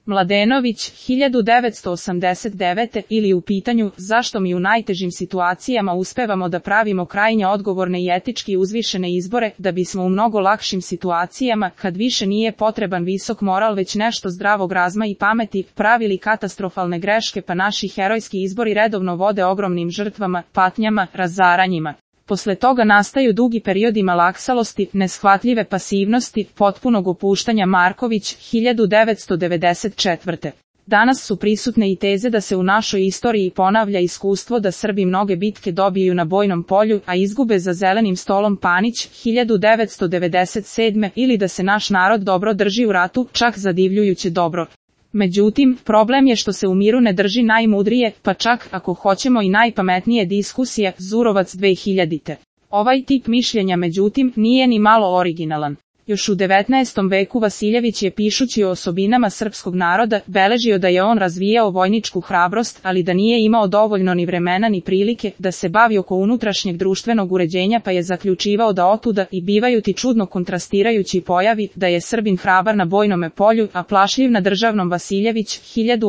Mladenović, 1989. ili u pitanju zašto mi u najtežim situacijama uspevamo da pravimo krajnje odgovorne i etički uzvišene izbore, da bismo u mnogo lakšim situacijama, kad više nije potreban visok moral već nešto zdravog razuma i pameti, pravili katastrofalne greške pa naši herojski izbori redovno vode ogromnim žrtvama, patnjama, razaranjima. Posle toga nastaju dugi periodi malaksalosti, neshvatljive pasivnosti, potpunog opuštanja. Marković, 1994. Danas su prisutne i teze da se u našoj istoriji ponavlja iskustvo da Srbi mnoge bitke dobiju na bojnom polju, a izgube za zelenim stolom. Panić, 1997. ili da se naš narod dobro drži u ratu, čak zadivljujuće dobro. Međutim, problem je što se u miru ne drži najmudrije, pa čak, ako hoćemo, i najpametnije diskusije. Zurovac, 2000. Ovaj tip mišljenja, međutim, nije ni malo originalan. Još u 19. veku Vasiljević je, pišući o osobinama srpskog naroda, beležio da je on razvijao vojničku hrabrost, ali da nije imao dovoljno ni vremena ni prilike da se bavi oko unutrašnjeg društvenog uređenja, pa je zaključivao da otuda i bivaju ti čudno kontrastirajući pojavi da je Srbin hrabar na bojnome polju, a plašljiv na državnom. Vasiljević,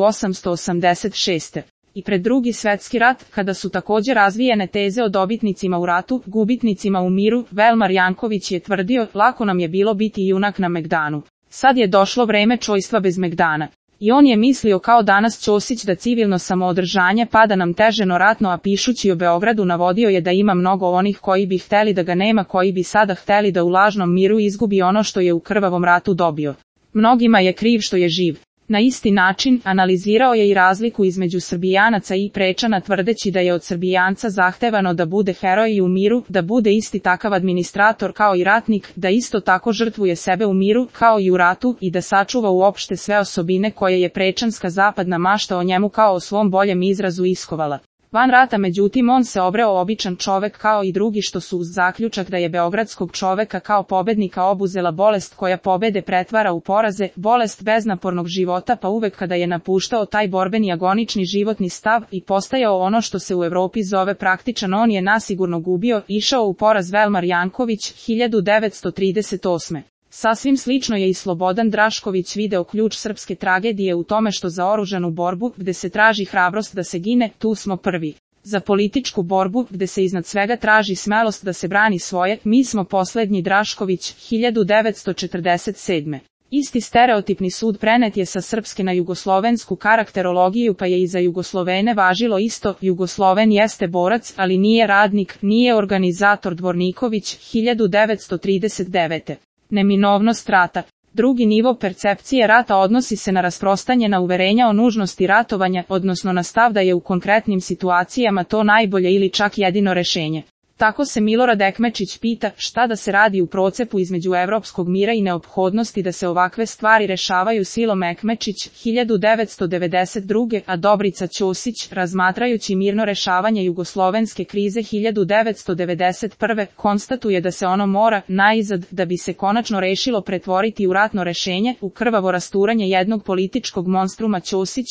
1886. I pred Drugi svetski rat, kada su također razvijene teze o dobitnicima u ratu, gubitnicima u miru, Velmar Janković je tvrdio, lako nam je bilo biti junak na Megdanu. Sad je došlo vreme čojstva bez Megdana. I on je mislio kao danas Ćosić da civilno samoodržanje pada nam teže no ratno, a pišući o Beogradu navodio je da ima mnogo onih koji bi hteli da ga nema, koji bi sada hteli da u lažnom miru izgubi ono što je u krvavom ratu dobio. Mnogima je kriv što je živ. Na isti način, analizirao je i razliku između Srbijanaca i Prečana, tvrdeći da je od Srbijanca zahtevano da bude heroj i u miru, da bude isti takav administrator kao i ratnik, da isto tako žrtvuje sebe u miru kao i u ratu i da sačuva uopšte sve osobine koje je prečanska zapadna mašta o njemu kao o svom boljem izrazu iskovala. Van rata, međutim, on se obreo običan čovek kao i drugi, što su uz zaključak da je beogradskog čoveka kao pobednika obuzela bolest koja pobede pretvara u poraze, bolest beznapornog života, pa uvek kada je napuštao taj borbeni agonični životni stav i postajao ono što se u Evropi zove praktičan, on je nasigurno gubio, išao u poraz. Velmar Janković, 1938. Sasvim slično je i Slobodan Drašković video ključ srpske tragedije u tome što za oružanu borbu, gde se traži hrabrost da se gine, tu smo prvi. Za političku borbu, gde se iznad svega traži smelost da se brani svoje, mi smo poslednji. Drašković, 1947. Isti stereotipni sud prenet je sa srpske na jugoslovensku karakterologiju, pa je i za Jugoslovene važilo isto. Jugosloven jeste borac, ali nije radnik, nije organizator. Dvorniković, 1939. Neminovnost rata. Drugi nivo percepcije rata odnosi se na rasprostanjena uverenja o nužnosti ratovanja, odnosno na stav da je u konkretnim situacijama to najbolje ili čak jedino rešenje. Tako se Milorad Ekmečić pita šta da se radi u procepu između evropskog mira i neophodnosti da se ovakve stvari rešavaju silom. Ekmečić, 1992. a Dobrica Ćosić, razmatrajući mirno rešavanje jugoslovenske krize 1991. konstatuje da se ono mora, najizad, da bi se konačno rešilo, pretvoriti u ratno rešenje, u krvavo rasturanje jednog političkog monstruma. Ćosić,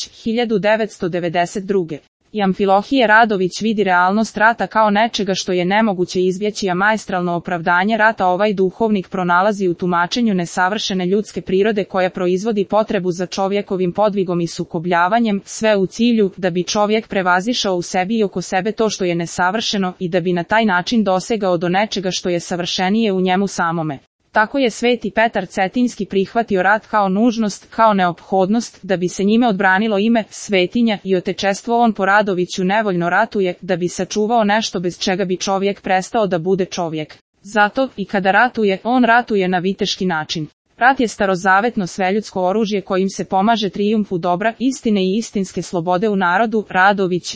1992. I Amfilohije Radović vidi realnost rata kao nečega što je nemoguće izbjeći, a maestralno opravdanje rata ovaj duhovnik pronalazi u tumačenju nesavršene ljudske prirode koja proizvodi potrebu za čovjekovim podvigom i sukobljavanjem, sve u cilju da bi čovjek prevazišao u sebi i oko sebe to što je nesavršeno i da bi na taj način dosegao do nečega što je savršenije u njemu samome. Tako je Sveti Petar Cetinski prihvatio rat kao nužnost, kao neophodnost, da bi se njime odbranilo ime, svetinja i otečestvo. On po Radoviću nevoljno ratuje, da bi sačuvao nešto bez čega bi čovjek prestao da bude čovjek. Zato, i kada ratuje, on ratuje na viteški način. Rat je starozavetno sveljudsko oružje kojim se pomaže trijumfu dobra, istine i istinske slobode u narodu. Radović,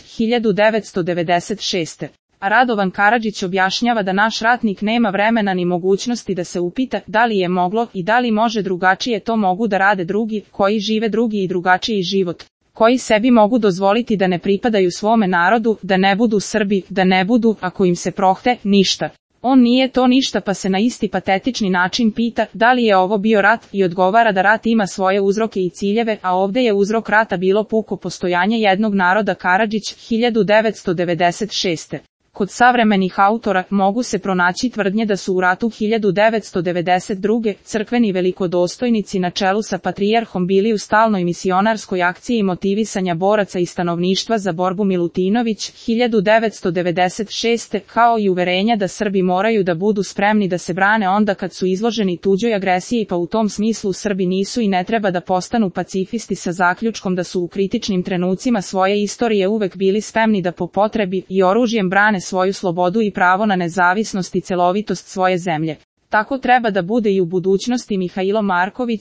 1996. A Radovan Karadžić objašnjava da naš ratnik nema vremena ni mogućnosti da se upita da li je moglo i da li može drugačije. To mogu da rade drugi, koji žive drugi i drugačiji život, koji sebi mogu dozvoliti da ne pripadaju svome narodu, da ne budu Srbi, da ne budu, ako im se prohte, ništa. On nije to ništa, pa se na isti patetični način pita da li je ovo bio rat i odgovara da rat ima svoje uzroke i ciljeve, a ovdje je uzrok rata bilo puko postojanje jednog naroda. Karadžić, 1996. Kod savremenih autora mogu se pronaći tvrdnje da su u ratu 1992. crkveni velikodostojnici na čelu sa patrijarhom bili u stalnoj misionarskoj akciji motivisanja boraca i stanovništva za borbu Milutinović 1996. kao i uverenja da Srbi moraju da budu spremni da se brane onda kad su izloženi tuđoj agresiji, pa u tom smislu Srbi nisu i ne treba da postanu pacifisti sa zaključkom da su u kritičnim trenucima svoje istorije uvek bili spremni da po potrebi i oružjem brane svoju slobodu i pravo na nezavisnost i celovitost svoje zemlje. Tako treba da bude i u budućnosti. Mihailo Marković,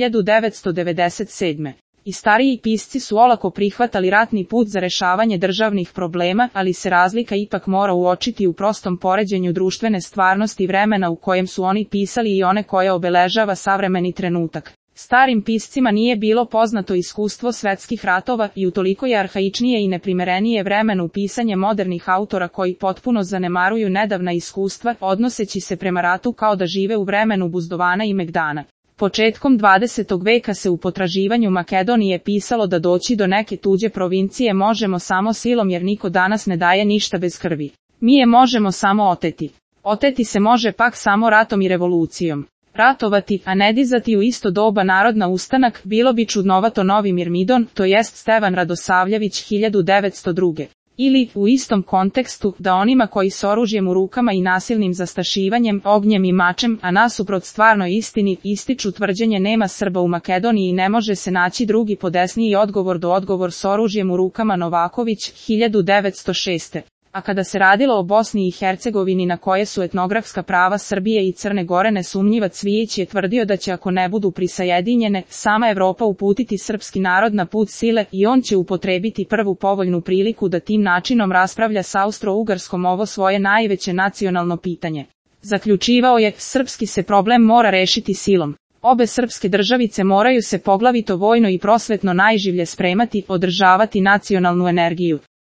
1997. I stariji pisci su olako prihvatali ratni put za rešavanje državnih problema, ali se razlika ipak mora uočiti u prostom poređenju društvene stvarnosti vremena u kojem su oni pisali i one koje obeležava savremeni trenutak. Starim piscima nije bilo poznato iskustvo svetskih ratova i utoliko je arhaičnije i neprimerenije vremenu pisanje modernih autora koji potpuno zanemaruju nedavna iskustva, odnoseći se prema ratu kao da žive u vremenu Buzdovana i Megdana. Početkom 20. veka se u potraživanju Makedonije pisalo da doći do neke tuđe provincije možemo samo silom jer niko danas ne daje ništa bez krvi. Mi je možemo samo oteti. Oteti se može pak samo ratom i revolucijom. Ratovati, a ne dizati u isto doba narod na ustanak, bilo bi čudnovato. Novi Mirmidon, to jest Stevan Radosavljević 1902. Ili, u istom kontekstu, da onima koji s oružjem u rukama i nasilnim zastrašivanjem, ognjem i mačem, a nasuprot stvarnoj istini, ističu tvrđenje nema Srba u Makedoniji i ne može se naći drugi podesniji odgovor s oružjem u rukama. Novaković, 1906. A kada se radilo o Bosni i Hercegovini na koje su etnografska prava Srbije i Crne Gore nesumnjiva, Cvijić je tvrdio da će ako ne budu prisajedinjene, sama Evropa uputiti srpski narod na put sile i on će upotrebiti prvu povoljnu priliku da tim načinom raspravlja s Austro-Ugarskom ovo svoje najveće nacionalno pitanje. Zaključivao je, srpski se problem mora rešiti silom. Obe srpske državice moraju se poglavito vojno i prosvetno najživlje spremati, održavati nacionalnu energiju.